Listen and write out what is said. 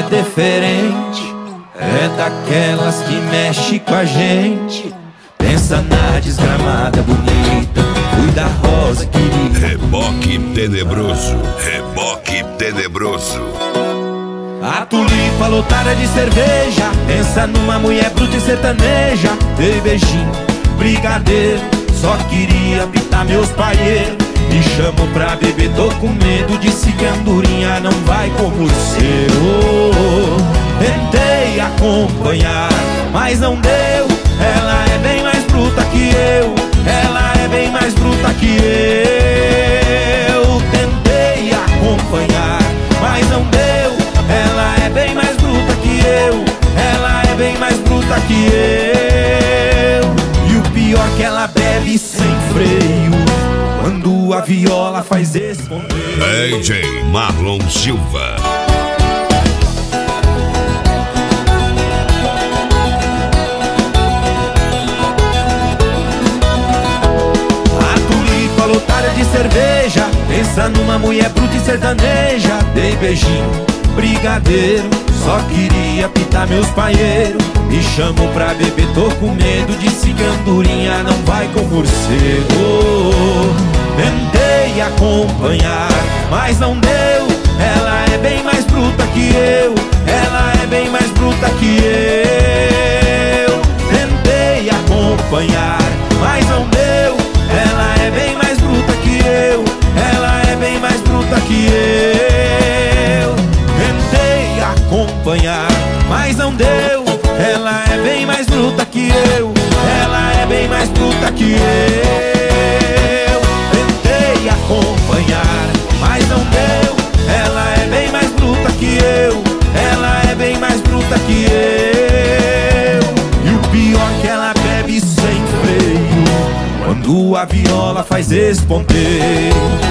diferente, é daquelas que mexe com a gente. Pensa na desgramada bonita, cuida da rosa querida. Reboque tenebroso, reboque tenebroso. A tulipa lotada de cerveja, pensa numa mulher bruta e sertaneja. Dei beijinho, brigadeiro, só queria pitar meus paieiros. Me chamou pra beber, tô com medo, disse que a andorinha não vai como o seu. Tentei acompanhar, mas não deu. Ela é bem mais bruta que eu, ela é bem mais bruta que eu. Tentei acompanhar, mas não deu. Ela é bem mais bruta que eu, ela é bem mais bruta que eu. E o pior que ela bebe sem freio, quando a viola faz responder. DJ Marlon Silva. Lotada de cerveja, pensa numa mulher bruta e sertaneja. Dei beijinho, brigadeiro, só queria pitar meus paieiros. Me chamou pra beber, tô com medo, disse que a andorinha não vai com morcego. Tentei acompanhar, mas não deu. Ela é bem mais bruta que eu, ela é bem mais bruta que eu. Tentei acompanhar, mas não deu. Ela é bem mais bruta que eu, ela é bem mais bruta que eu. Tentei acompanhar, mas não deu. Ela é bem mais bruta que eu, ela é bem mais bruta que eu. Tentei acompanhar, mas não deu. Ela é bem mais bruta que eu, ela é bem mais bruta que eu. E o pior que ela bebe sem freio, quando a viola faz responder.